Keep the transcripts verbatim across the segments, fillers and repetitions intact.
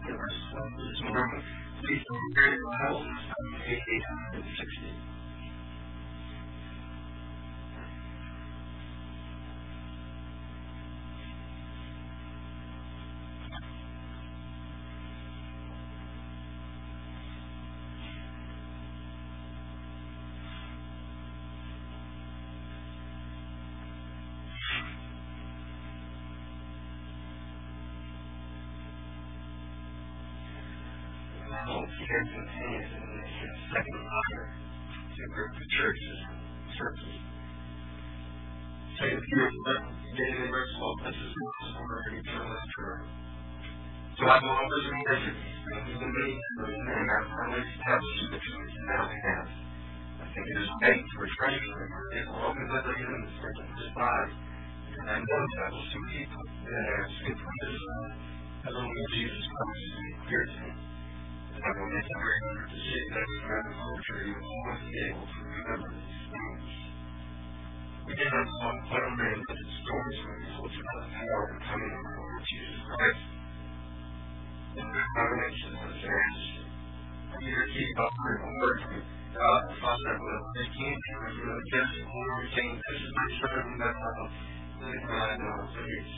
this morning. Please don't carry the Bible. Page eight hundred sixty. Here's the thing is in the second honor to a group of churches, churches. So if you're getting in verse twelve, this is for eternal eternal. So I will always revisit these things and many and I've always established the truth now we have. I think it is faith to refresh them. It will open the door in the spirit of this body. And I know that I will see people that are asking for this. As only Jesus Christ is clear to me. I will make it very hard to say that we have a culture you want to be able to remember these things. We did not saw what a man that his stories when he told you about the power of coming of the Lord Jesus Christ. And the combination of his hands. Peter keep up with the word from God the Father will they came to him and against the Lord saying, this is my son whom I love, let God know his age.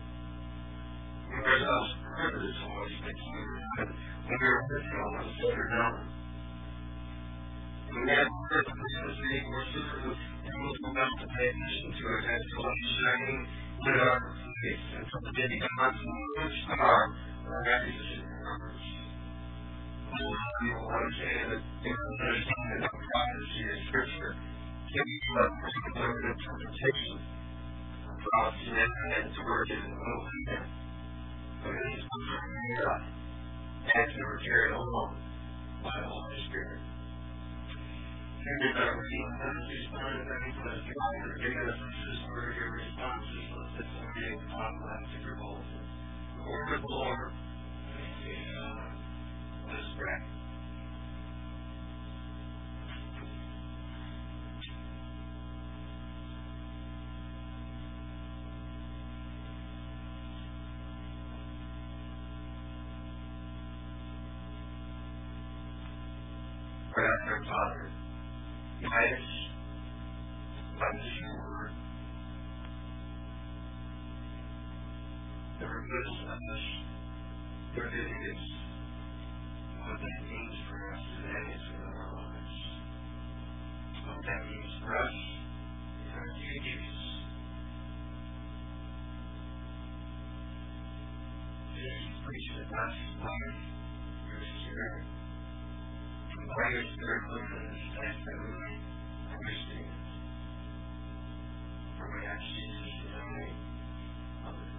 And there's also privilege always thinking that when you're with him, I'm better known. And we have purpose as being more super and most enough to pay attention to it as to what is shining in our face. And from the beginning of months, which are our happiness in numbers. We will understand that in understanding of prophecy and scripture can be left for particular interpretation of prophecy and to work in the will of him. But it is from God. And we were carried along by the Holy Spirit. You did not receive those responded that he was giving us giving us this word, your responses, let's sit and be able to talk about it to your Lord. The word of the Lord. Let's pray. Our Father, guide us by this word. Never put us on this. Your duties, what that means for us today is in our lives. What that means for us in our futures. Jesus preached to us life, your spirit. By your spirit within us, that we understand. For we ask Jesus in the name. Amen.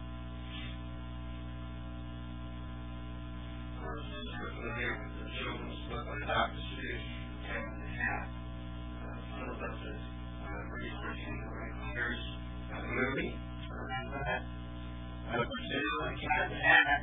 Our sister here with the children's book by Doctor Seuss, ten and a half. Filled up with researching the right years of the movie. Remember that? Doctor Seuss, like cat and a half.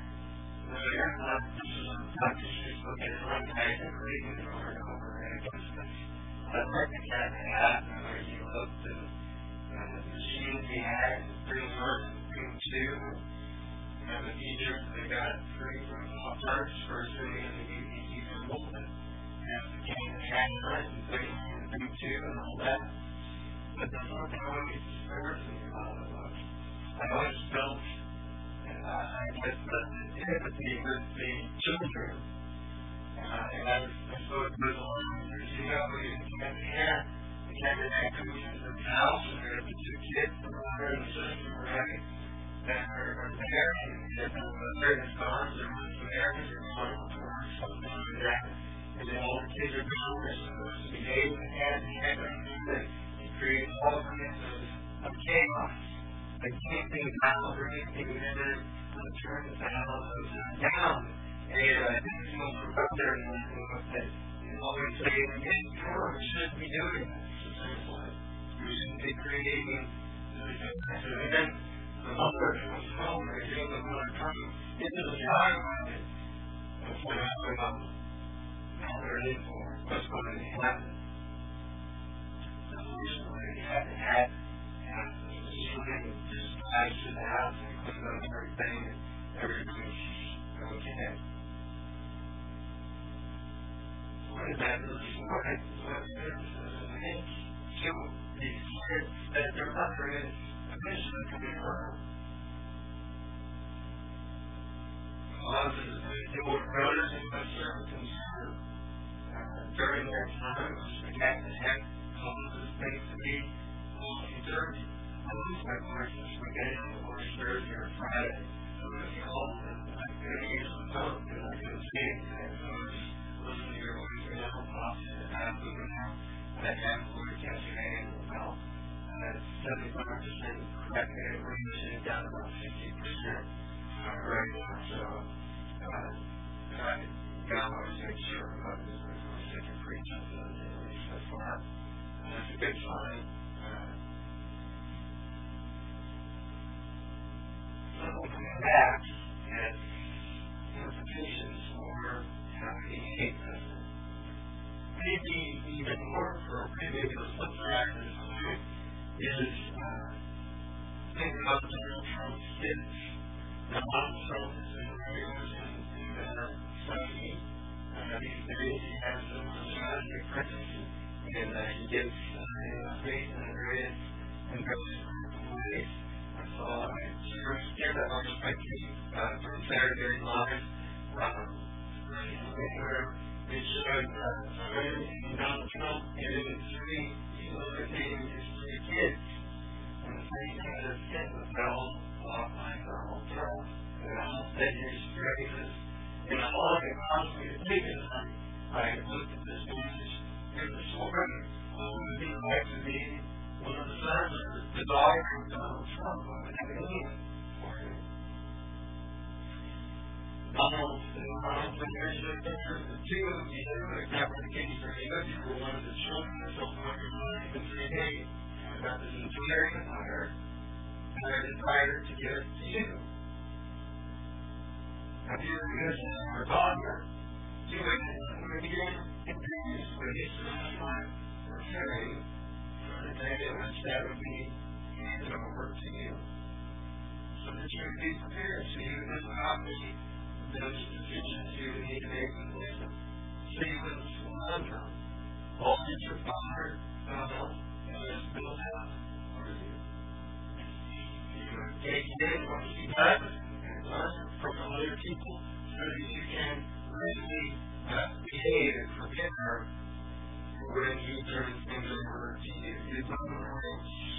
Doctor Seuss looked at it one night and reading it over and over and it was that perfect cat and a half where he looked at the machines he had, Dream one and Dream two, and the teachers they got free from Pop-Tarts for sitting in the U P C school and the cat and a half right and things from Dream two and all that. But there's nothing always disturbs me about it. I always felt Uh, I guess that empathy with the children. Uh, and I was so good along. You know, we had the cat, the cat and I comes into the house, and there were the two kids, the mother and the sister were having that are there, and the mother is gone, there was some errands, there was one or something like that. And then all the kids are gone, they're supposed to behave, and the cat and the cat and create all kinds of chaos. They can't think about or anything, and then turn the house down. And I think someone from up there and that always say, yes, we shouldn't be doing that. We shouldn't be creating. And then the mother comes home and the other one comes into the child. That's what happened on now they're in for what's going to happen. The solution they had to have. Just I should have and clean up everything and everything's okay. point of that this morning was to make to these kids that their mother is eventually to be hurt. Causes they were brothers and sisters concerned during their time to get the heck causes things to be dirty. I lose my voice and spaghetti or Thursday or Friday. So it's called it. I'm going to use the phone because I can see it. And so I was listening to your voice and I'll pop and have the now. And I have voice yesterday about seventy-five percent correct and we're using it down to about fifty percent right now. So uh, I got always make sure about this before I can preach on the daily so far. And that's a good sign. So looking back at implications for how we hate them. Maybe even more appropriate, maybe the flip side of this point is uh, think about Donald Trump's kids. Now, Donald Trump is in the seventy. Uh, these days he has some society pregnancy, and uh, he gets uh, great and great and goes to ways. I saw a first year that was my team uh, from Saturday Live, um, where they showed uh, Donald Trump getting his three, you know, entertaining his three kids. And so he had a kid with Bell, off my Donald Trump, and all that his phrases. And all I could possibly think is I looked at this message. It was so great. He liked to be one of the sons of the daughter of Donald Trump. Donald, Donald, there's a picture of the two of you know, that were the case for me. Those were one of the children of the one in three days. About this entire empire, and I decided to give it to you. Now, dear Christian, our daughter, you would begin introduce the history of life for caring for the day in which that would be handed over to you. So that you would be prepared so you would not be those decisions you would need to make with wisdom. So you would wonder, all that your father found is built out for you. You would take in what he does and learn from other people so that you can really uh, behave and forget her when he turns things over to you. You don't know.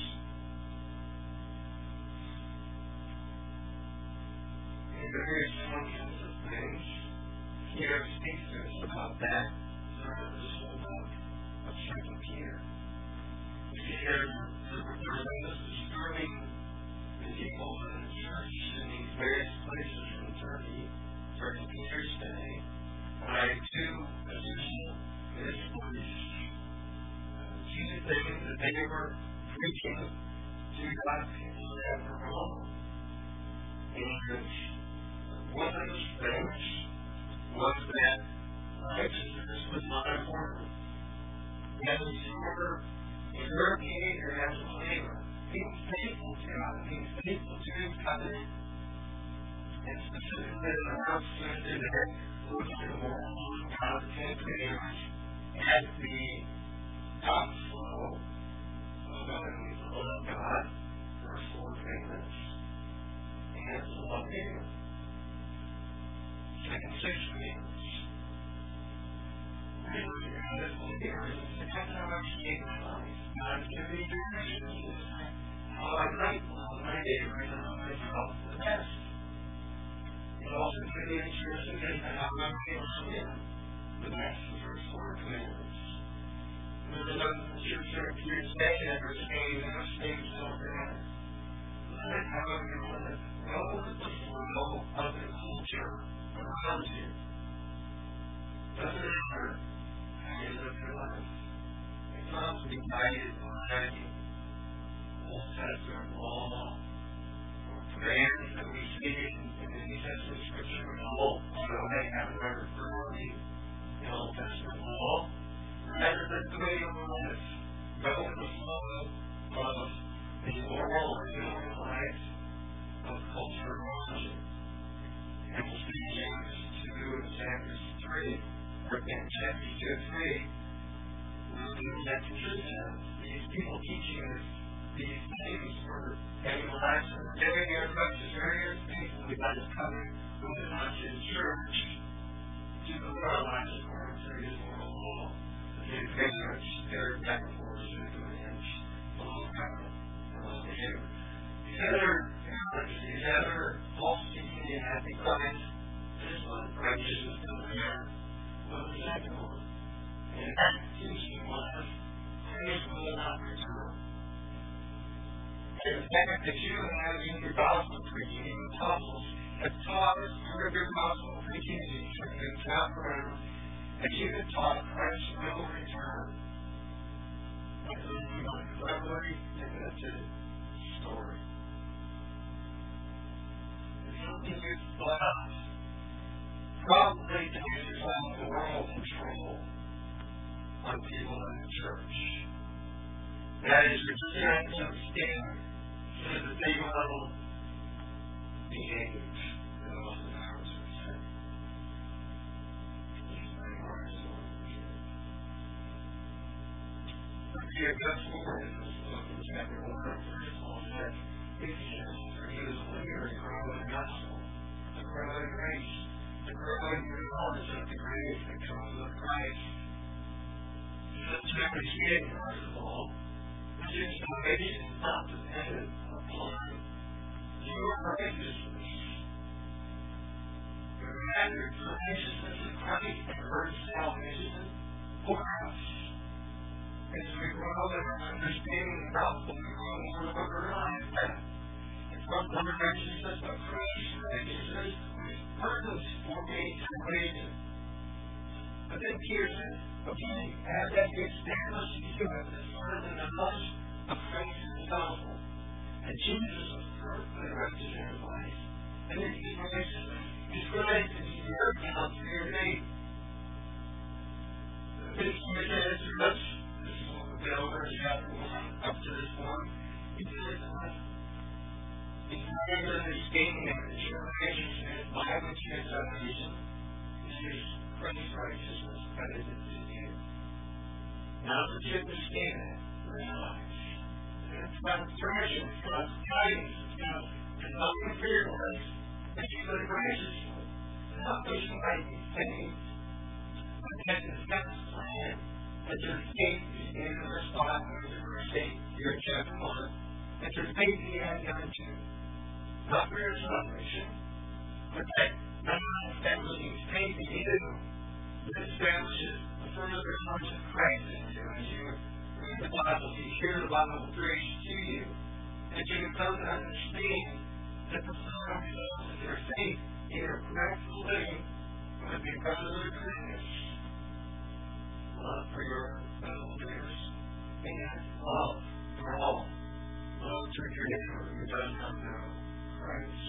In various functions of things, here speaks to us about that through this whole book of Second Peter. We hear the tremendous disturbing people in the church in these various places in Turkey, Turkey Peter's day, by two additional ministries. Two things that they were preaching to God's people that were wrong. And one of those things was that righteousness was not important. That was your, your behavior as a believer. Being faithful to God, being faithful to His covenant, and specifically the house in there, which is more on God's commandments, as the gospel of the love of God, verse four commandments, and to love Him. Second six commandments. Really, this is the area of the technology of life. God is giving you directions. How I like my neighbor and how I felt the best. It also gives you interesting things that how I'm able to live the best of your four commandments. There's another church there a few years back and we're staying in our state so bad. That's how I'm going to live. Go with the flow of the culture around you. Doesn't matter how you live your life. It's not to be guided by Old Testament law or commands that we see in the New Testament scripture at all. So they haven't ever heard the Old Testament law. Rather than the way you live, go with the flow of the moral and human life of culture and religion. And we'll see James two and James three. in chapter two and three, that these people teaching us these things were having a life of giving their approaches various things we got to come with us in church to the world life according to his moral law. The ignorance, their metaphors, and doings, the whole kind of behavior. The other, the other false teaching in happy Christ, this one, righteousness of the Lord, was the second one. And that teaching was, Christ will not return. And the fact that you have in your gospel preaching, the apostles have taught us through their gospel preaching and throughout forever, that you have taught Christ will return. That's a very limited story. It's something you thought of. Probably to exercise moral control on people in the church. That is, to set some standard so that they will behave in all the hours of sin. The Apostle Paul in chapter one, verse Paul said, "If he is a leader to grow in the gospel, to grow in grace, to grow in the knowledge of the grace that comes with Christ." Such an understanding, first of all, which is salvation is not dependent upon your righteousness. Rather, the righteousness of Christ converts salvation for us. As we grow in our understanding of the gospel, we grow more and more realize that. It's not the righteousness of Christ, righteousness which purpose for me salvation. But then Peter says, okay, as that gets established in you as a son and a much of Christ in the gospel, and Jesus was perfectly righteous in his life, and then his righteousness is right to be your account for your faith. This is as much as the elder chapter one up to this point. He says, if you have understanding of the true righteousness by which you have salvation, this is Christ's righteousness credited to you. Now that you understand that, realize that it's God's direction, it's God's guidance, it's God's development for your life, that you live righteously, not that you might be saved, but that it's God's plan, that your faith is in the spot where the verse eight, here in chapter one, that your faith be added unto, not for your salvation, but that not establishing faith in you, but establishes the further knowledge of Christ in you as you read the Bible, you hear the Bible preached to you, that you come to understand that the final result of your faith in your practical living would be brotherly kindness, love for your fellow believers, and love for all, love to your neighbor who does not know Christ.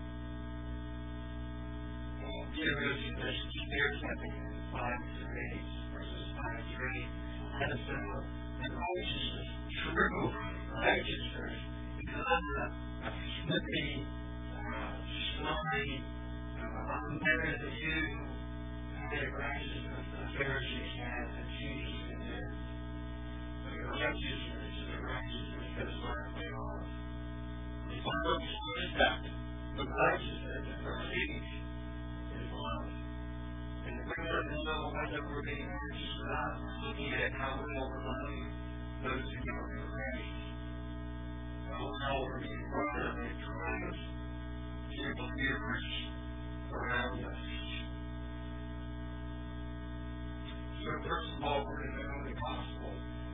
And dear listeners, there's nothing five through eight, verses five through eight, and a symbol and righteousness, true righteousness, not a snippy, uh, snobby, uh, unmerited view of the righteousness the Pharisees had that Jesus did. But your righteousness is a righteousness that is not way off. It's not what is that. The righteousness that proceeds is love. And if we want to know whether we're being righteous or not, looking at how we overlove those who know their grace. How we're being broken and kind to believers around us. So first of all, we're going to know the gospel.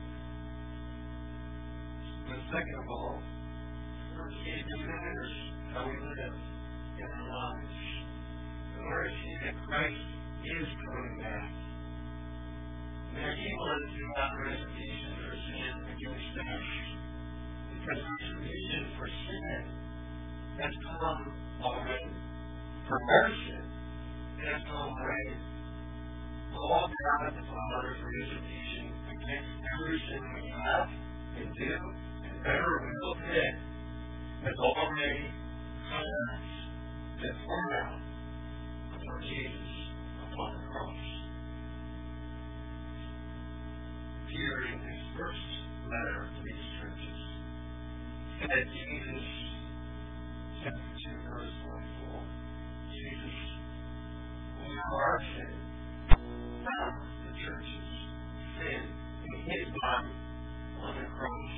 But second of all, we're to see the matters how we live in our lives. In order to see that Christ is coming back. There he was without reservation for sin against us. Because the solution for sin has come already. For mercy has come already. All God the Father's reservation against every sin we have and do and ever will commit has already come us and poured out upon Jesus upon the cross. Peter in his first letter to these churches said Jesus, chapter two, verse twenty-four, Jesus, we are sin from the churches, sin in his body on the cross.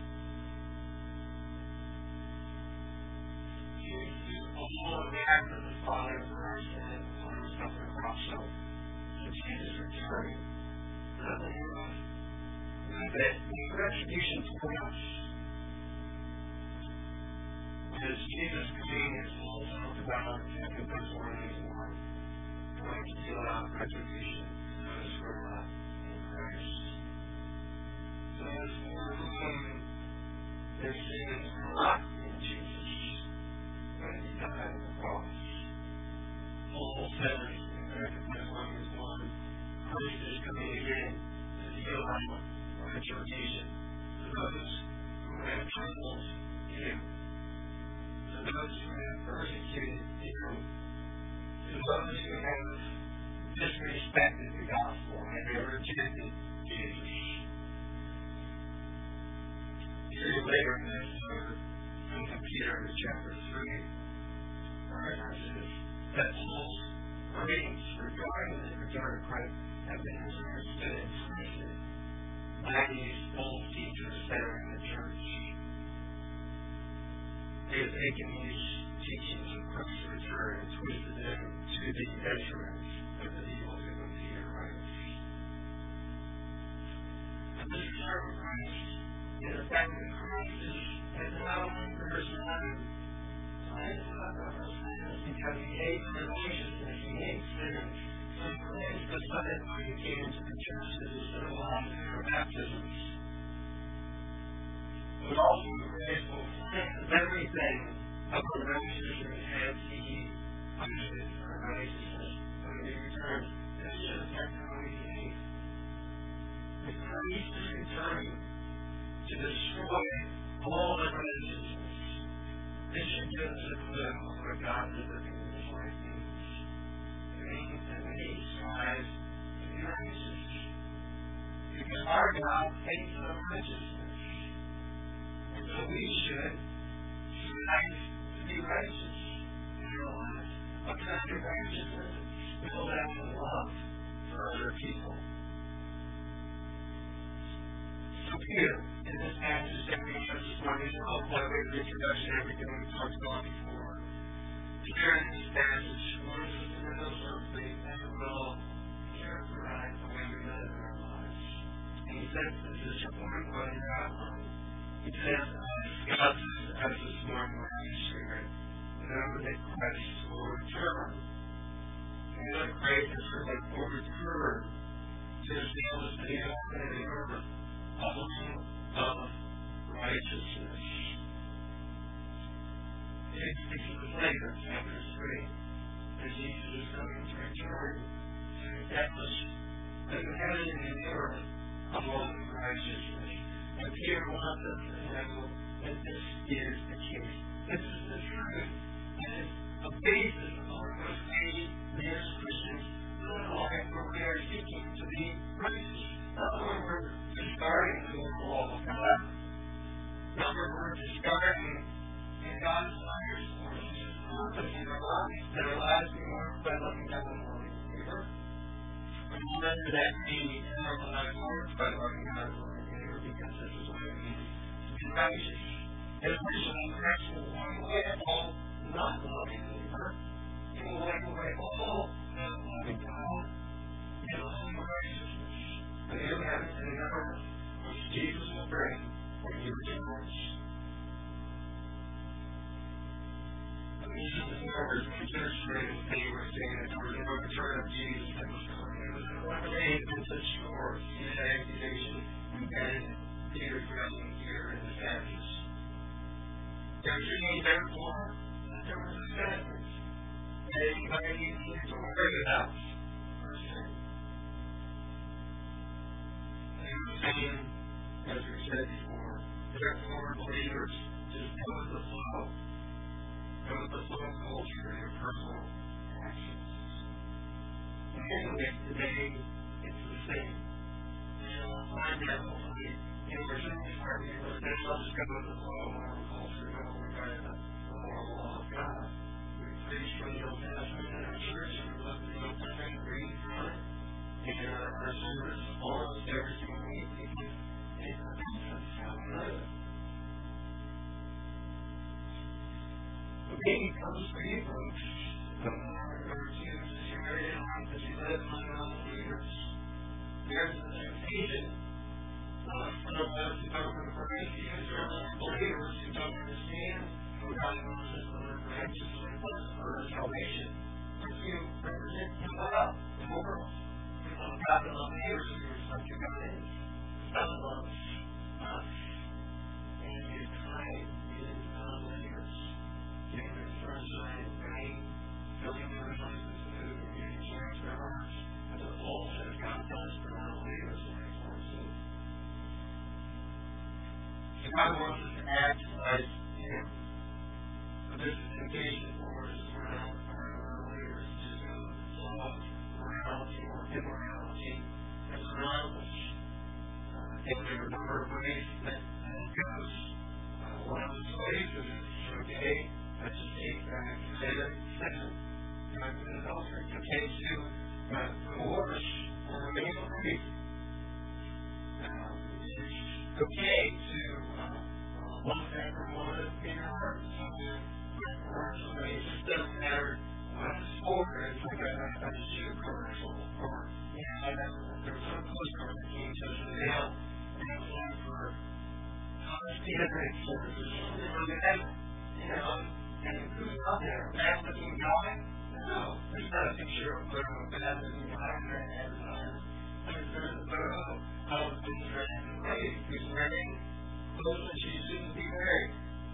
All of the act of the Father for our sin on himself on the cross. So, so Jesus returned. Nothing wrong. That the retribution for us. As Jesus came as Paul talked about in Second Thessalonians one, going to deal out retribution for those who are not in Christ. So as for whom their sins are not in Jesus, when he died on the cross. Paul says in Second Thessalonians one, Christ is coming again to deal out retribution to those who have troubled him, to those who have persecuted him, to those who have disrespected the gospel and have rejected Jesus. Here later in this letter, in Peter chapter three, references that Paul's writings regarding the return of Christ have been misunderstood and twisted by these false teachers that are in the church. They have taken these teachings of Christ's return and twisted them to the detriment of the evil that Peter writes. And this return of Christ is the fact that Christ is not only the person because he hates religiousness, he hates sinners. So Christ the Son who came into the church to bestow on for baptisms. But also Christ will cleanse everything of unrighteousness as he punishes for righteousness when he returns. This is exactly how he behaves. The Christ is returning to destroy all unrighteousness. This should give us a clue of what God is looking in this life means. It means that we need strive to be righteous. Because our God hates unrighteousness. And so we should strive to be righteous in our lives. A kind of righteousness spilled out in love for other people. So here, in this passage that we have this morning, I'll by way of introduction everything we've talked about before. Here in this passage, one is the windows of faith that will characterize the way we live in our lives. And he says this is important what he outlined. He says, discuss as this morning with you, Spirit, remember that Christ will return. And that Christ is really will return to his people to be able to remember of righteousness. It speaks of the later, chapter three, that Jesus is coming to return to establish the heaven and the earth of all righteousness. And Peter wants us to know that this is the case. This is the truth. This is a basis on which we, as Christians, live life where we are seeking to be righteous. Not when we're discarding the law of God. Not when we're discarding in God's desires for us. Purpose in our lives that our lives be marked by loving God and loving neighbor. And remember that we are our lives marked by loving God and loving neighbor because this is what it means to be righteous. And a Christian Christ will walk away all not loving neighbor. He will walk away all not loving God and all righteousness. And you have to remember which Jesus will bring when he returns. Jesus remembers consider straight and say we're saying that towards the return of Jesus that was coming. It was a day that such sure he had accusation and Peter dwelling here in the passage. There was a therefore that there was a sadness. And anybody needs to worry about verse ten. Saying, as we said before, therefore believers just go with the flow. Go with the flow of culture in your personal actions. And today, it's the same. You know, find that hopefully in your service where we were then let's go with the law of moral culture, go with the moral law of God. We preach from the Old Testament in our church, and we look at the Old Testament, read from it, and in our, our service, almost every single week, because it helps us how we live. The baby comes for you, folks. The more or two as you marry in life, as you live among non-believers, there's a temptation uh, for those who don't embrace you, certainly believers who don't understand who God wants us to live righteously for salvation, to represent Him well in the world. We love God and love neighbors who are such a God is. God loves us, and His time is non-believers. Giving His sunshine and rain, filling their houses with food, and giving joy to their hearts. And the Paul says God does for non-believers in Acts fourteen. So God wants us to act like Him. But there's a temptation for us as we're not non-believers to go with the flow of morality or immorality as groundless. I think there are a number of ways that it goes. Uh, one of the ways is it's okay. Let's just take uh, Isaiah seven. Times of adultery. It's okay to uh, divorce or remain a free. Um, it's okay to uh, love everyone in your heart. Or somebody, it just doesn't matter what it's for. It's like a, a shoe commercial. Or, you know, there's some postcard that came to us in the mail. And it was like for honesty and services. You know, and who's out there? Bad looking guy? No, there's not a picture of a bad looking guy in that advertisement. There's a photo of a dressed lady who's wearing clothes that she shouldn't be wearing.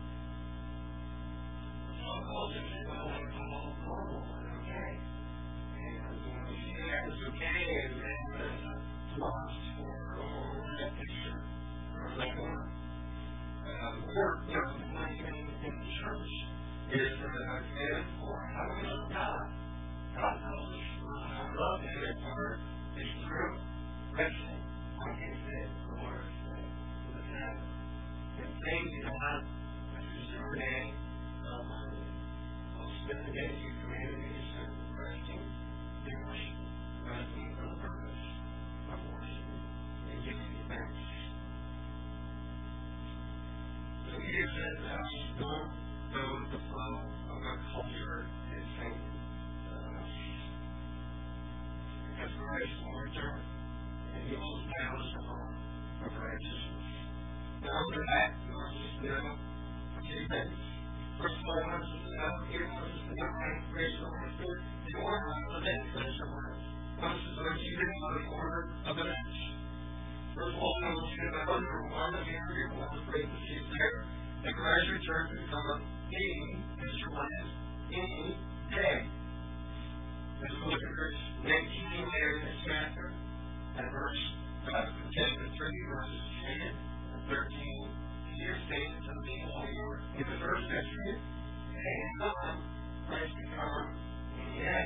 Some cultures say, well, it's all normal and okay. And when we see that it's okay, and then there's a lost for that picture or that one. Uh, or, you know, the one thing in the church is that I've said before, how do we love God? God knows us. I love Him. His word is true. Wrestling, like He said, the Lord said, to the Sabbath. And things you not, this is your day of money. I'll spend the day you created me to serve the resting, and worship, resting for the purpose of worship, and giving you thanks. So He says, don't go with the flow of our culture is saying uh, because Christ will return and He will establish the home of righteousness. Now, under that, He wants us to know two things. First of all, He wants us to know, He wants us to know how to praise the Holy Spirit in order of the next section of words. He wants us to know you didn't know the order of the next. First of all, He wants you to know number one, if you're here, one of the phrases He's there, that Christ returns to come up any instrument, any day. Let's look at verse nineteen there in this chapter, and verse uh, chapter three, verses ten and thirteen. Here states to the people here in the first century, and come, Christ to come any day.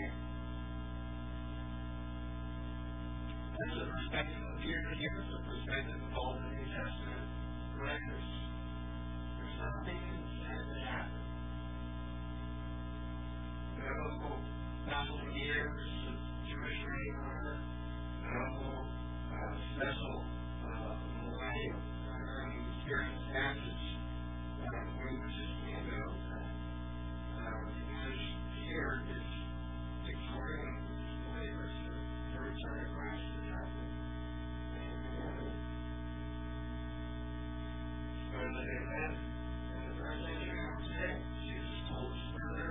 This is a perspective of here to here, it's a perspective of all the New Testament writers. There's nothing that happened. No thousand years of Jewish reign on it, no uh, special uh, millennium during circumstances uh, we just can't know that. Uh, because here is declaring believers that the return of Christ is happening. And so that it has, in the first century of today, Jesus told us further.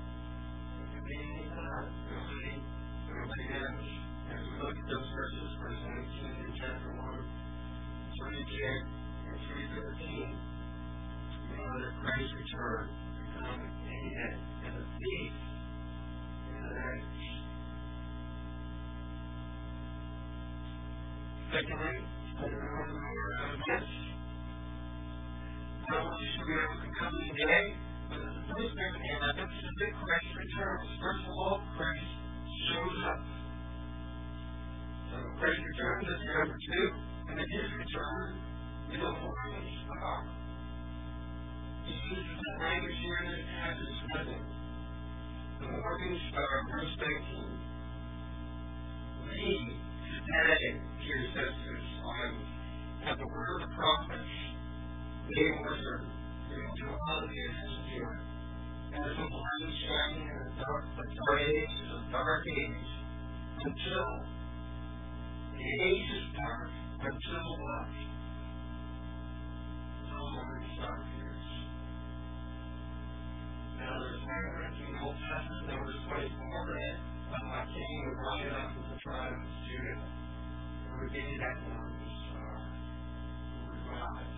As we look at those verses, verse nineteen in chapter one, three ten and three thirteen, we know that Christ's return will come any day, and a thief in the night. Secondly, remember of this. Not only should we have a coming day, but as a prisoner, and I think this is that Christ returns. First of all, Christ shows up. So Christ returns, that's number two. And at his return, the morning star. He uses the language here in the passage with him. The morning star, verse nineteen. We, today, dear sisters, have the word of the prophets. They were to all the here. As the morning shining in the dark, the dark age is a dark age. Until the age is dark, until what? The morning star appears. Now there's never in the Old Testament, there was twenty-four that when my king would rise up with the tribe of Judah, there would be that morning star who would rise.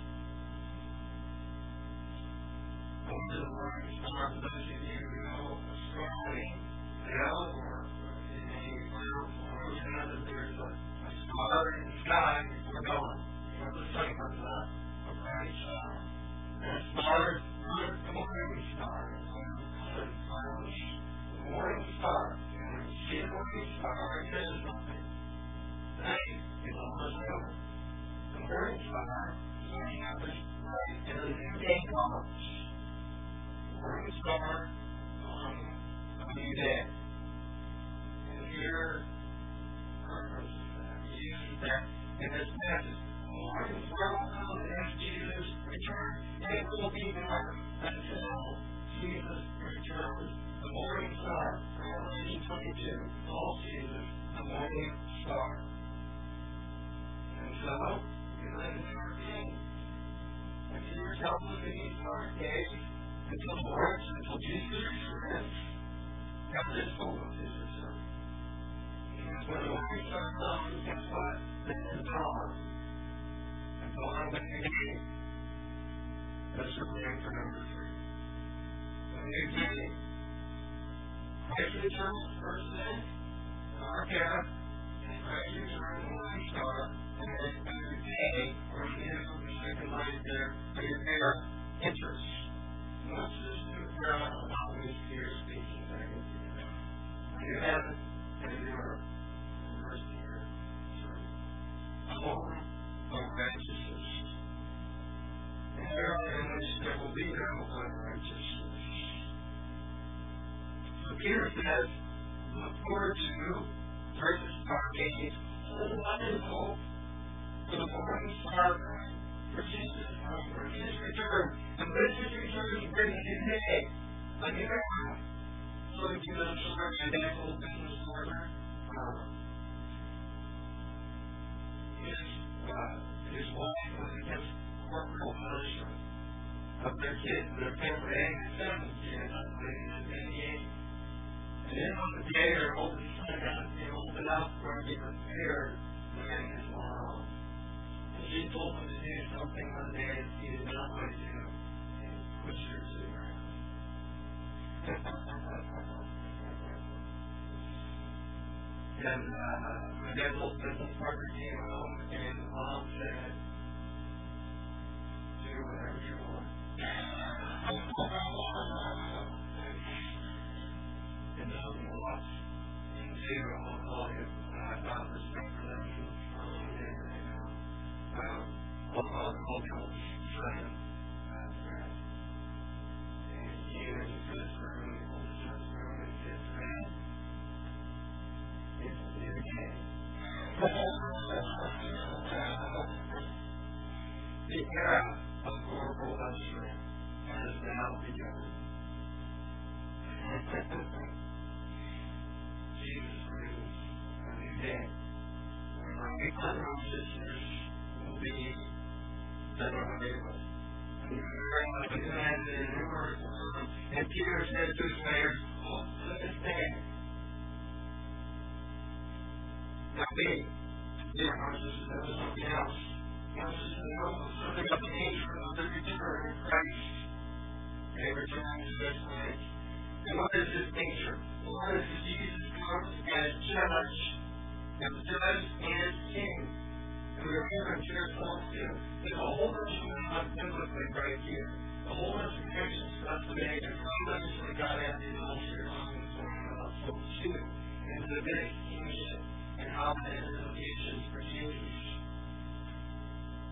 Over the morning star, for those of you who know astronomy, now or in any final form, you know that there's a, a star in the sky before dawn. You know, the sun comes up, a bright star. And a star is the morning star. The morning star. When you see the morning star, it says something. Tonight is almost over. The morning star happens right in the new day comes. The morning star on a new day. And here, purpose uses that in this passage. The morning star will come as Jesus returns. It will be dark until Jesus returns. The morning star, Revelation twenty-two, calls Jesus the morning star. And so, we live in our day. And see yourself living in our day until the Lord, until Jesus returns. God is full of his return. And when the morning star comes, guess what? This is God. And so I'm going to get it. That's your plan for number three. A new day. Christ returns first thing, our path, and Christ returns the morning star, and then a new day, or his the second light there, for your prayer enters. What's this new prayer about which here speaking? I can see that. You have it, and you are first here. A home of righteousness. And there in which there will be no unrighteousness. So Peter says, look forward to versus dark age, hold on in hope for the morning star, for Jesus, for his return. And when his return is bring a new day, a new era. So if you know children and actual business order, his, uh, his wife was against corporal punishment of their kids, their family, and seven kids, and and then on the day their oldest son got to be old enough for him to be prepared to marry his mom. And she told him to do something one day that he did not want to do, and pushed her to the ground. And uh, my dad's old business partner came home, and the mom said, do whatever you want. And so we lost in zero, I'll call him, and I found respect for them, and um, I'll call him Oldhill's son, and he was in this room, the oldest son's room, and his friend, it's the day. The era of corporal punishment has now begun. Jesus brings a new day. Our brothers and sisters will be that are available. And Peter said to his players, oh, let us stand. Now we, dear brothers and sisters, there's something else. Something about the nature of the return of Christ. They return to this place. And what is his nature? What is Jesus comes as judge, as judge and king. And we're here in Jerusalem too. There's a whole bunch of biblically right here. A whole bunch of connections to us today. There's so much that God has in us here on this one about so too. And the Davidic kingship and how that is implications for Jesus.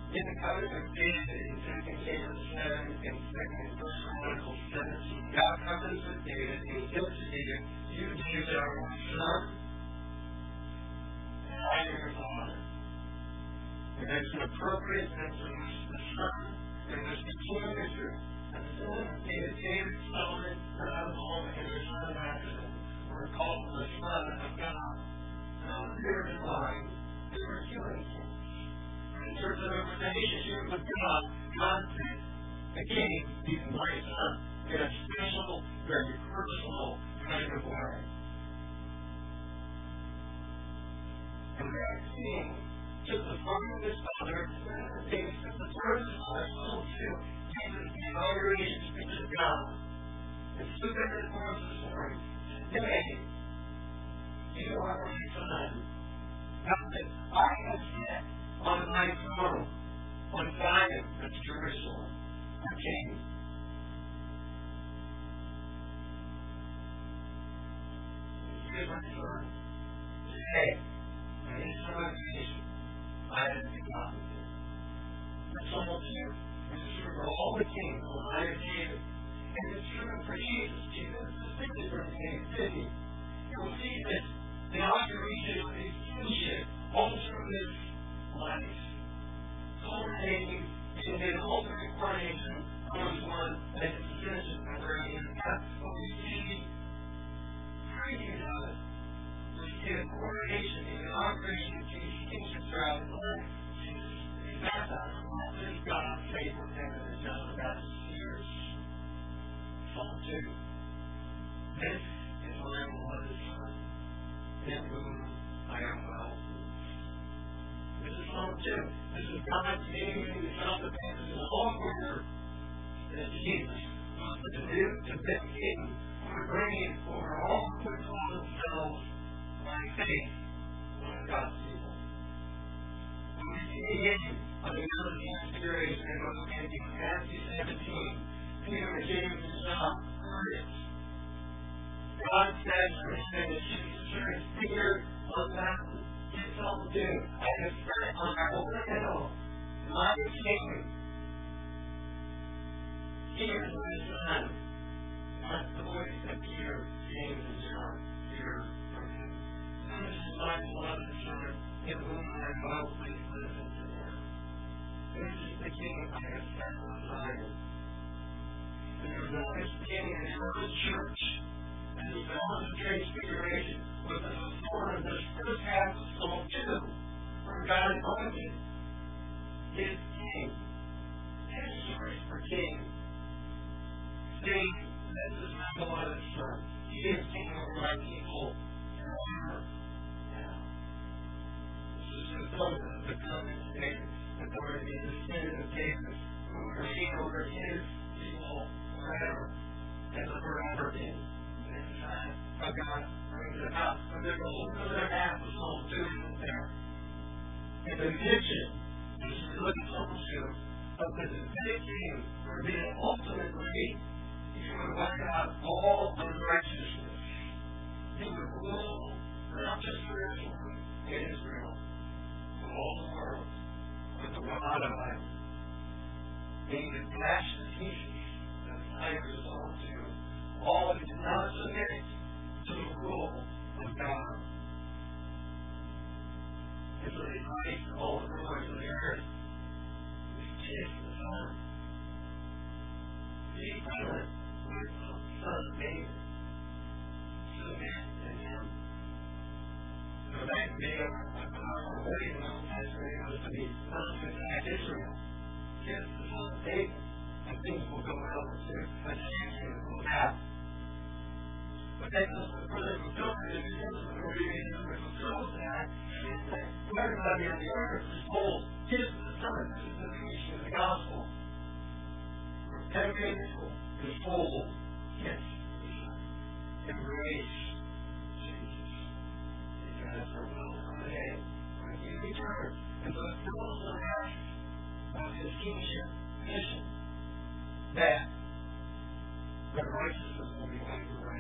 In the covenant of David, in Second Samuel seven and Second Chronicles seventeen, God covenants with David, and he says to David, you, David, are my son, and I am your father. And that's an appropriate mention of the son, and there's the king of Israel. And the son of David, David, Solomon, Rehoboam, and their son after them were called the son of God. Now, their divine, they were human kings. In terms of a relationship with God, God said, the king, he's my son, in a special, very personal kind of way. And that king took the form of his father, and David took the form of his father, so too, Jesus, the inauguration speech of God, and stood there in the form of his son. Today, you are my son. God said, I have set on my throne, on Zion, that's Jerusalem, a king. Here's my son. Today, my incarnation, I have begotten him. That's almost true. It's true for all the kings of the line of David. And it's true for Jesus. Jesus is distinctly from the king, isn't he? You'll see this inauguration of his kingship all through his life, culminating in his ultimate incarnation, Romans one, and his ascension, where he is kept. But we see previous of it, we see the coronation, the inauguration of Jesus' kingship throughout his life. Jesus is baptized. This is God's faithful thing that is done about his years. Psalm two. This is my beloved Son, in whom I am well pleased. This is Psalm two. This is God naming himself the basis of all order that Jesus wants to do to fit in for bringing over all who call themselves by faith on God's people. When we see the end of the Transfiguration in Matthew seventeen, Peter and James and John heard it. God says to Jesus, Peter, on that yourself do. I have set on my open hill, my king. Here is my son. That's the voice of Peter, James, and John. Peter from him. This is my beloved Son, in whom I am well pleased to listen to him. This is the king I have set on Zion. And there was a nice king in the early church. And the Psalm of Transfiguration was the fulfillment of this first half of Psalm two, where God anointed his king. His choice for king. Saying, this is my beloved Son. He is king over my people forever. Now, this is the fulfillment of the covenant statement that there would be a descendant of David who would reign over his people forever and forever in. Of God brings it about. So there's a whole other half of Psalm two there. And the vision, as we look at Psalm two, of the Davidic king, where the ultimately he would wipe out all unrighteousness. He would rule not just for Israel, in Israel, but all the world with the rod of iron. David dashed the pieces of the tiger of Psalm two. All of it did not submit to the rule of God. And so they faced all the rulers of the earth. They kissed the Son. The equivalent was the Son of David. Submit to him. So that made up a powerful way in the Old Testament was to be perfect at Israel. Kiss the Son of David. And things will go well with you. A change will happen. But then the further we go, the reading of the fulfills that, is that everybody on the earth is told, kiss the Son, this is the preaching of the gospel. Every individual is told, kiss the Son, embrace Jesus. Because there will come a day when he returns and fulfills the rest of his kingship mission, that the righteousness will be wiped away.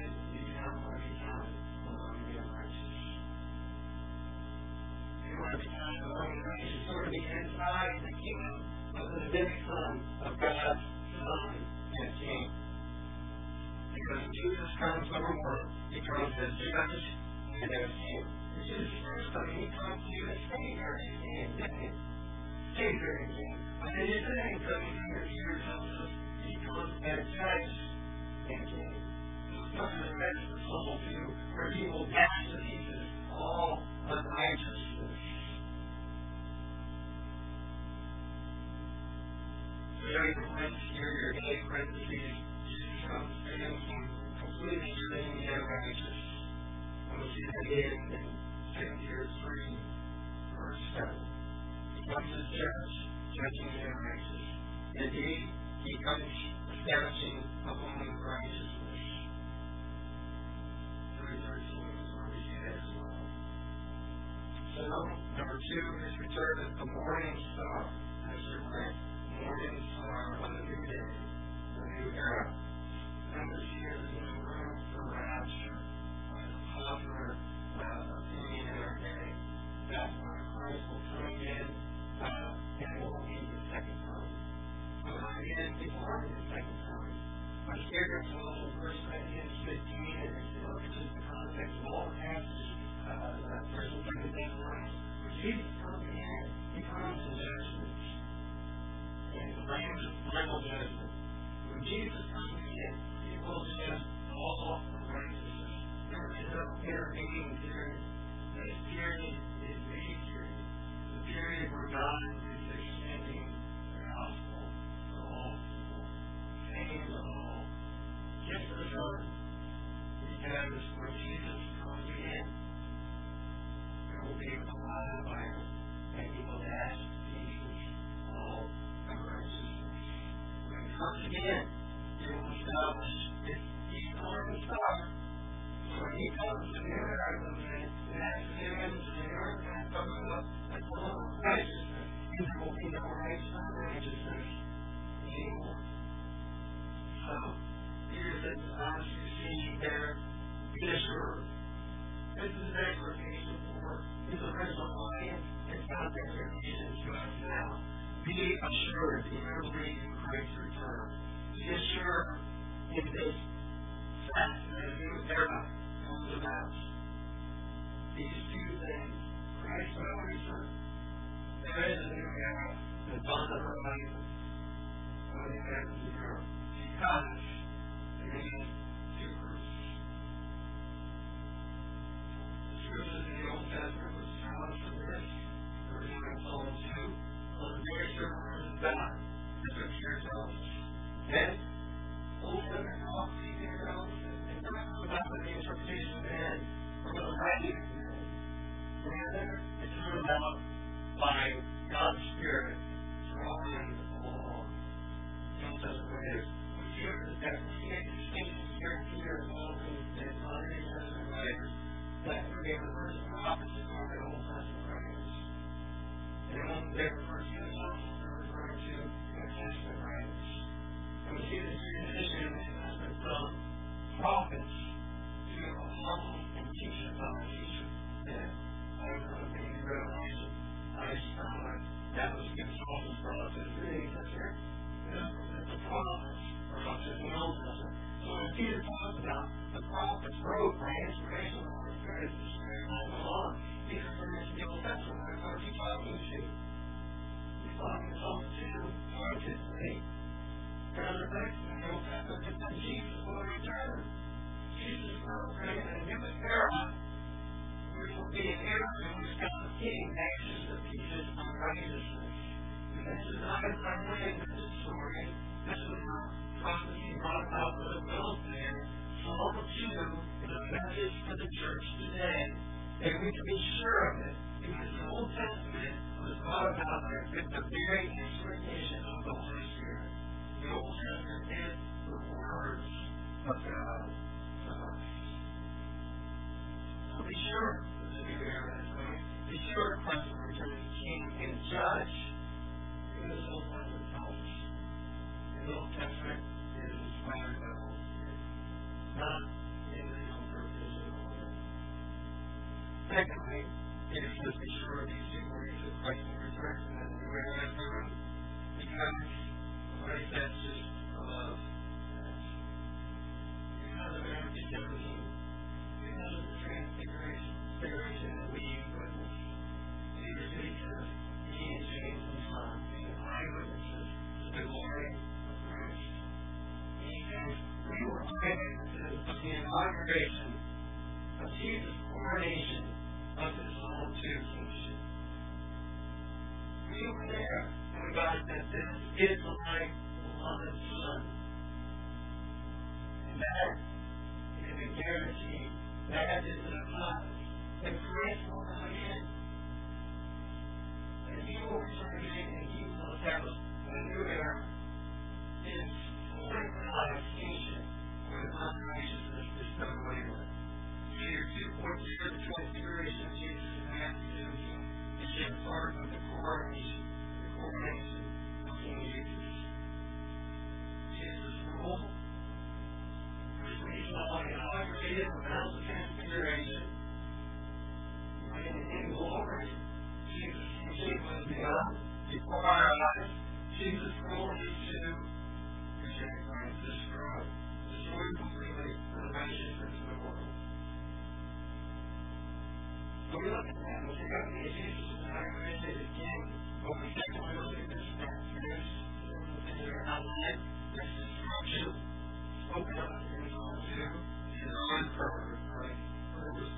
You want to be kind of the righteous, sort of the inside describe the kingdom of the Davidic Son of God's Son and King. Because Jesus comes over world, he comes as judge and as king. This is the first time he comes to you as Savior and King. Savior and King. But in his name, seven hundred years tells us, he comes as judge and king. He's coming to rest the soul to you, where he will dash to pieces all unrighteousness. Very friends, here your day, parentheses, Jesus comes to him, completely treating the unrighteous. And we see that again in Second Peter three, verse seven. He comes as judge, judging the unrighteous. Indeed, he comes establishing upholding righteousness. three thirteen is where we see that as well. So, number two, his return as the morning star. As your morning star on a new day, a new era. Number here is no room for rapture. A popular uh, opinion in our day. That's why Christ will come again uh, and will be his second time. But again, before his second time. My favorite was in First Corinthians fifteen, and if you look at just the context of all the passages, uh, that first and second day of Christ, when Jesus comes again, he comes in judgment. And the reign of final judgment. When Jesus comes again, he will judge all unrighteousness. There is no intervening period. This period is the period. The period where God is extending the gospel to all people. Saving to all. Just for the Son. Because when Jesus comes again, there will be a cloud of fire, and he will dash to pieces all unrighteousness. When he comes again, he will establish his eternal star. So when he comes to the earth, and that's the image of the earth, and comes up and full of righteousness, and there will be no unrighteousness anymore. So, here's the promise you see there. Be assured. This is an exhortation for his original audience. It's not an exhortation to us now. Be assured in your belief in Christ's return. Be assured in this fact that a new era comes about. These two things, Christ will return. There is a new era, the dawn of revival. What is that new era? Because there is two groups. The truth of the Old Testament was challenged from this. There was in Psalm two. On the very sure word of God, the scripture tells us. Then, Old Testament prophecy tells us, and talks about the interpretation of men, or the writing of men. Rather, it's written about by God's Spirit, drawing along. The Old Testament is. We see a distinction here here as well as in other New Testament writers that they refer to prophets or the Old Testament writers. And when they refer to themselves, they're referring to New Testament writers. And we see this transition in the New Testament from prophets to apostles and teachers of the teacher. And I was going to think of Revelation. I just found out that was the apostles' prophets. Really, that's here. It's the prophets. In the Old Testament. So when Peter talks about the prophets wrote by inspiration of the Holy Spirit, the Spirit of the Lord, he's referring to the Old Testament. What is he talking to? He's talking to Psalm two, Psalm fifty-eight. And other places in the Old Testament, and then Jesus will return. Jesus will bring a new era, which will be an era in which God's King dashes the pieces of righteousness. And this is not an unlimited story. This is not prophecy brought about with a welfare. Psalm two is a message for the church today. And we can be sure of it because the Old Testament was brought about with the very inspiration of the Holy Spirit. The Old Testament is the words of God to us. So be sure that the new era is coming. Be sure Christ will return as King and Judge. Because the Old Testament tells us. The Old Testament is inspired by the Holy Spirit, not in the interpretation of the Word. Secondly, be It's just be sure these people are just like the return to that new way of doing. Because, like, that's just love. Because of every difference, because of the transfiguration, figuration that we witness, Jesus Jesus, he and James and John, being eyewitnesses to the glory of Christ. We were witnesses of the inauguration of Jesus' coronation of his own two kingship. We were there when God said, "This is my beloved Son." And that is a guarantee. That is a promise. And Christ will come again. And he will return again, and he will establish a new era. His fortified kingship with unrighteousness is done away with. Peter two point zero, the transfiguration of Jesus in Matthew seventeen, is yet part of the coronation, the coronation of King Jesus. Jesus' rule, which we saw inaugurated without the transfiguration, and in glory, Jesus' kingship was beyond before our eyes. Jesus' rule is to reject and destroy, destroy completely the righteousness of the world. So we look at that, we say, okay, Jesus is inaugurated again, but we take a look at this text, this is our outline, this destruction, spoken of in Psalm two, is on purpose, right? Purpose.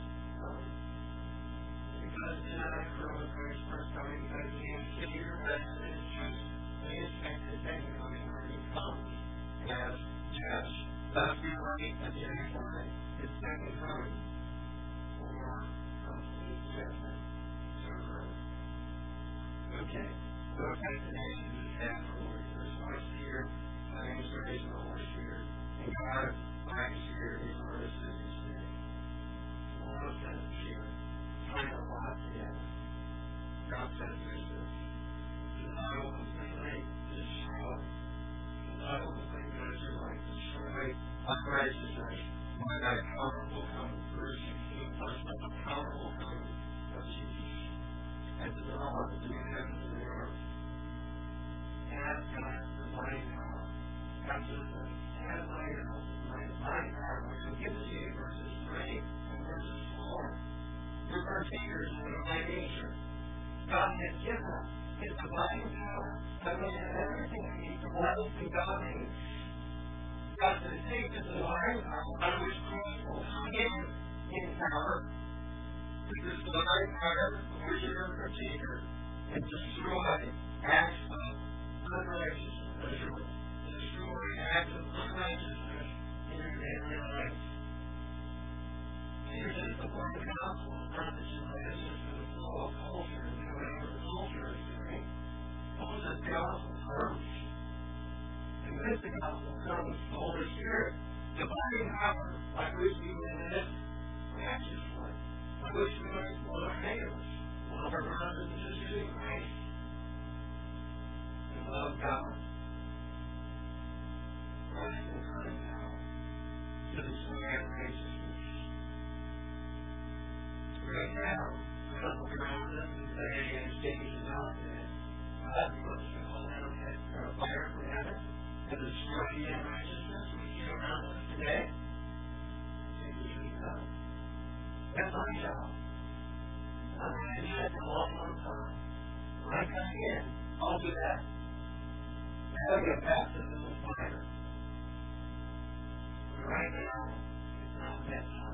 Because it's not a purpose for his first coming, because he is here, that is just the expected second coming when he comes as judge. Thus we wait at the end time, his second coming, for complete judgment to earth. Okay, so back to the nation of the staff earlier. There's Holy Spirit, my name is Praise the Holy Spirit, and God, my Spirit, is our assistant today. All of that is here. Find a lot together. God says there's this. I will completely destroy. I will completely destroy. Destroy unrighteousness. By thy powerful coming. Verse sixteen, plus the powerful coming of Jesus. And to the Lord of the new heavens and the earth. As God's divine power. After the as my divine power, which will give to you verses three and verses four. We're partakers of my nature. God has given us his divine power. I mean, everything we need to bless and God needs. God says, take this divine power, by which Christ will come in in power, with this divine power, which you are a partaker, and destroy acts of unrighteousness. Destroy acts of unrighteousness in your daily life. Here's just the point of the gospel, not that you know this is the flow of culture and whatever the culture is doing. All the gospel first. And with the gospel comes the Holy Spirit, divine power by which we live righteously, by which we might love our neighbors, love our brothers and sisters in Christ, and love God. Christ will come now to destroy righteousness. Right now, we don't look around us and say, and stating is not that God puts the whole head of fire from heaven to destroy the unrighteousness we see around us today. It usually does. That's my job. I'm going to do that for a long, long time. When I come in, I'll do that. I'll get baptism with fire. But right now, it's not that time.